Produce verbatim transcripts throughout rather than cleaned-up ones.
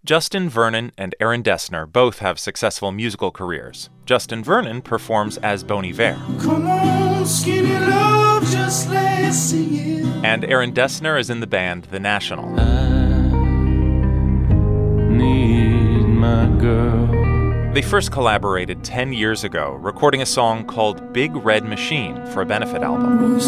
Justin Vernon and Aaron Dessner both have successful musical careers. Justin Vernon performs as Bon Iver. Come on, skinny love, just let's sing it. And Aaron Dessner is in the band The National. I need my girl. They first collaborated ten years ago, recording a song called Big Red Machine for a benefit album.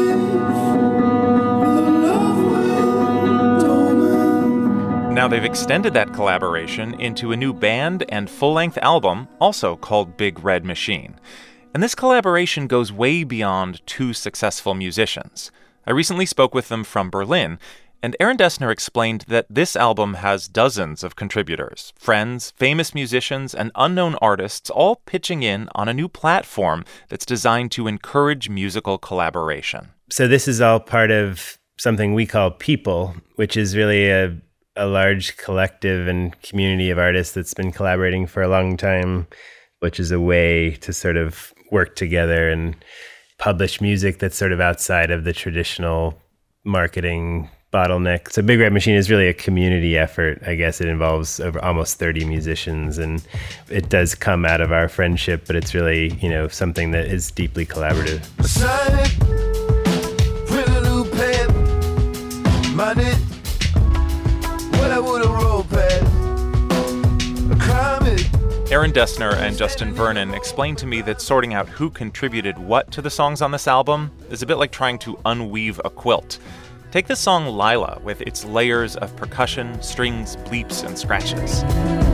Now they've extended that collaboration into a new band and full-length album, also called Big Red Machine. And this collaboration goes way beyond two successful musicians. I recently spoke with them from Berlin, and Aaron Dessner explained that this album has dozens of contributors, friends, famous musicians, and unknown artists all pitching in on a new platform that's designed to encourage musical collaboration. So this is all part of something we call People, which is really a a large collective and community of artists that's been collaborating for a long time, which is a way to sort of work together and publish music that's sort of outside of the traditional marketing bottleneck. So Big Red Machine is really a community effort. I guess it involves over almost thirty musicians, and it does come out of our friendship, but it's really, you know, something that is deeply collaborative. Aaron Dessner and Justin Vernon explained to me that sorting out who contributed what to the songs on this album is a bit like trying to unweave a quilt. Take the song Lila with its layers of percussion, strings, bleeps, and scratches.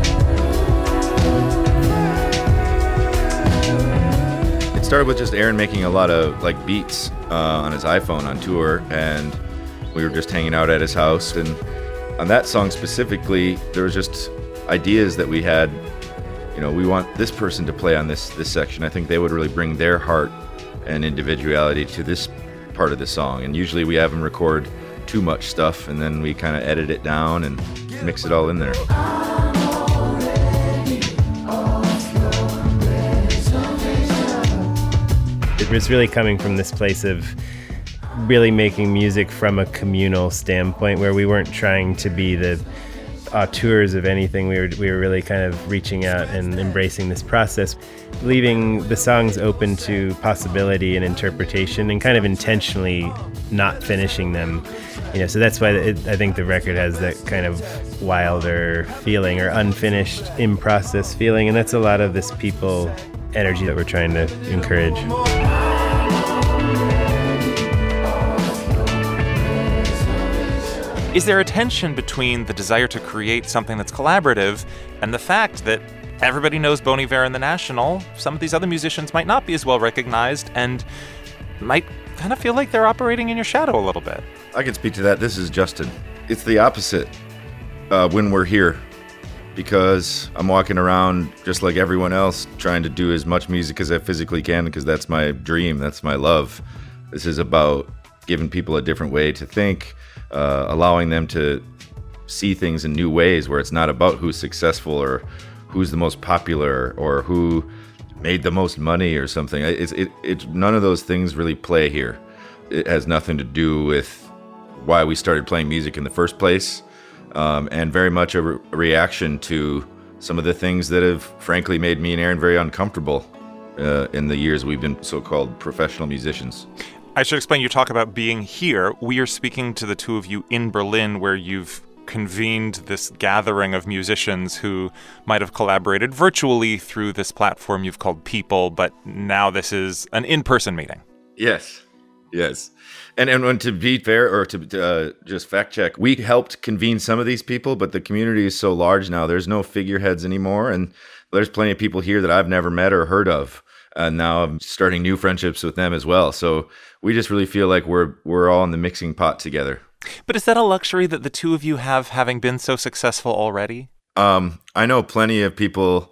It started with just Aaron making a lot of like beats uh, on his iPhone on tour, and we were just hanging out at his house. And on that song specifically, there was just ideas that we had. You know, we want this person to play on this this section. I think they would really bring their heart and individuality to this part of the song. And usually we have them record too much stuff, and then we kind of edit it down and mix it all in there. It was really coming from this place of really making music from a communal standpoint, where we weren't trying to be the auteurs of anything. We were we were really kind of reaching out and embracing this process, leaving the songs open to possibility and interpretation, and kind of intentionally not finishing them. You know, so that's why it, I think the record has that kind of wilder feeling or unfinished, in-process feeling, and that's a lot of this People energy that we're trying to encourage. Is there a tension between the desire to create something that's collaborative and the fact that everybody knows Bon Iver and The National? Some of these other musicians might not be as well recognized and might kind of feel like they're operating in your shadow a little bit. I can speak to that. This is Justin. It's the opposite uh, when we're here, because I'm walking around just like everyone else, trying to do as much music as I physically can, because that's my dream, that's my love. This is about giving people a different way to think, uh, allowing them to see things in new ways, where it's not about who's successful or who's the most popular or who made the most money or something. It's it, it none of those things really play here. It has nothing to do with why we started playing music in the first place, um, and very much a, re- a reaction to some of the things that have frankly made me and Aaron very uncomfortable uh, in the years we've been so-called professional musicians. I should explain, you talk about being here. We are speaking to the two of you in Berlin, where you've convened this gathering of musicians who might have collaborated virtually through this platform you've called People, but now this is an in-person meeting. Yes, yes. And and when, to be fair, or to uh, just fact check, we helped convene some of these people, but the community is so large now, there's no figureheads anymore, and there's plenty of people here that I've never met or heard of. And now I'm starting new friendships with them as well. So we just really feel like we're we're all in the mixing pot together. But is that a luxury that the two of you have, having been so successful already? Um, I know plenty of people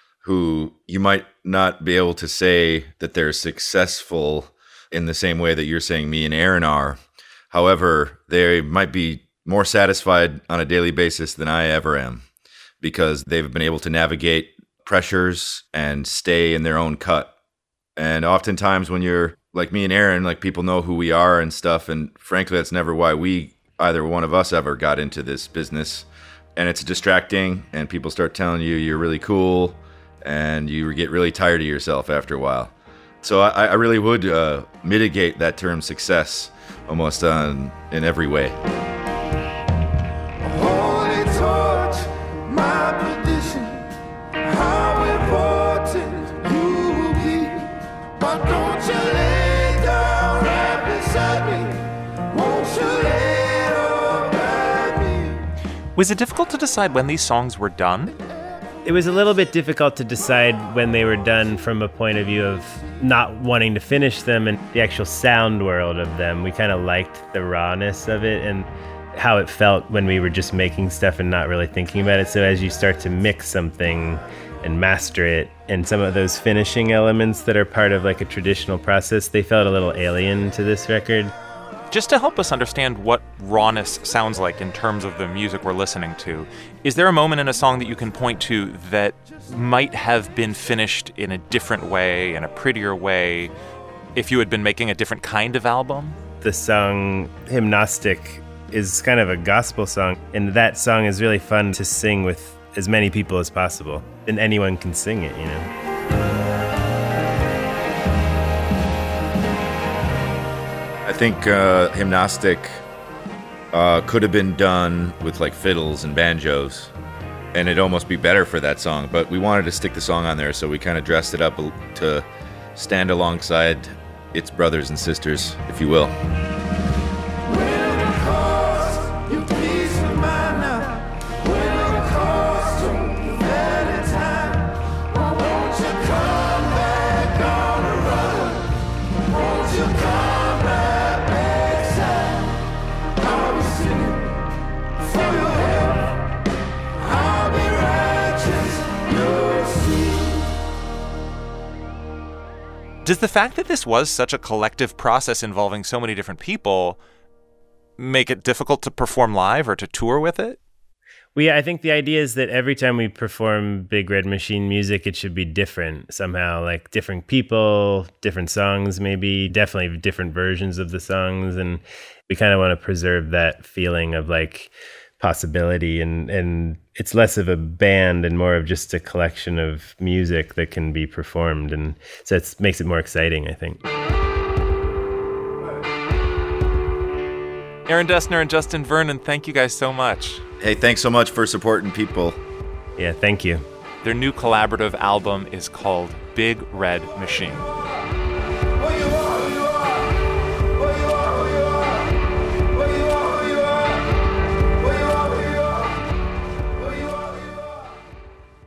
who you might not be able to say that they're successful in the same way that you're saying me and Aaron are. However, they might be more satisfied on a daily basis than I ever am, because they've been able to navigate pressures and stay in their own cut. And oftentimes when you're like me and Aaron, like, people know who we are and stuff. And frankly, that's never why we, either one of us, ever got into this business. and it's distracting, and people start telling you you're really cool, and you get really tired of yourself after a while. So I, I really would uh, mitigate that term success almost on, in every way. Holy torch, my perdition, how important you will be. But don't you lay down right beside me, won't you lay down by me? Was it difficult to decide when these songs were done? It was a little bit difficult to decide when they were done from a point of view of not wanting to finish them and the actual sound world of them. We kind of liked the rawness of it and how it felt when we were just making stuff and not really thinking about it. So as you start to mix something and master it, and some of those finishing elements that are part of like a traditional process, they felt a little alien to this record. Just to help us understand what rawness sounds like in terms of the music we're listening to, is there a moment in a song that you can point to that might have been finished in a different way, in a prettier way, if you had been making a different kind of album? The song Hymnostic is kind of a gospel song, and that song is really fun to sing with as many people as possible, and anyone can sing it, you know. I think uh, Hymnostic uh, could have been done with like fiddles and banjos, and it'd almost be better for that song. But we wanted to stick the song on there, so we kind of dressed it up to stand alongside its brothers and sisters, if you will. Does the fact that this was such a collective process involving so many different people make it difficult to perform live or to tour with it? Well, yeah, I think the idea is that every time we perform Big Red Machine music, it should be different somehow, like different people, different songs, maybe definitely different versions of the songs. And we kind of want to preserve that feeling of like possibility, and, and it's less of a band and more of just a collection of music that can be performed. And so it makes it more exciting, I think. Aaron Dessner and Justin Vernon, thank you guys so much. Hey, thanks so much for supporting people. Yeah, thank you. Their new collaborative album is called Big Red Machine.